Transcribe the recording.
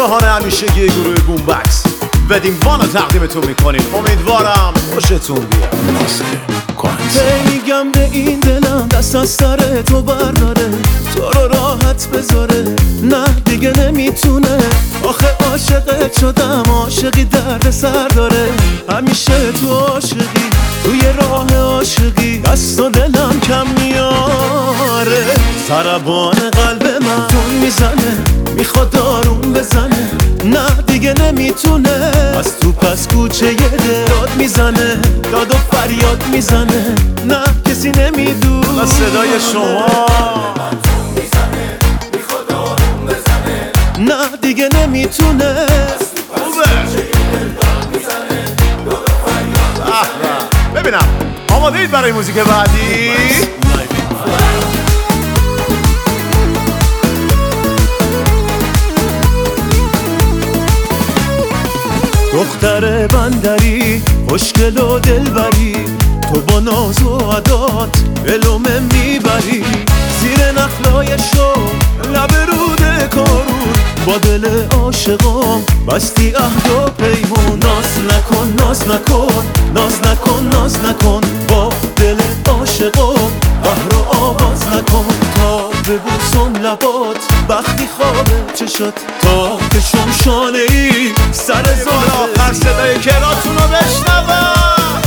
همراهان همیشگی گروه بومبکس بدیم وانو تقدیمتون میکنیم. امیدوارم خوشتون بیاد. میگم به این دلم دست از سر تو برداره، تو رو راحت بذاره، نه دیگه نمیتونه. آخه عاشقت شدم، عاشقی درد سر داره. همیشه تو عاشقی، توی راه عاشقی دست و دلم کم میاره. ضربان قلب من تون میزنه، میخواد دارون بزنه، نه دیگه نمیتونه. از تو پس کوچه یه داد میزنه، داد و فریاد میزنه، نه کسی نمیدونه. صدای شما نه دیگه نمیتونه. ببینم آماده اید برای موزیک بعدی؟ دختر بندری خوشگل و دلبری، تو با ناز و عدات علومه میبری. زیر نخلای شو لب رود کارون، با دل عاشقام بستی عهد و پیمون. ناز نکن ناز نکن ناز نکن ناز نکن، با دل عاشقام قهر و آواز نکن. تا ببوسم لبات وقتی خوابه چشات، تا کشم شانه ای سر آخر صدای کراتون رو بشنوم.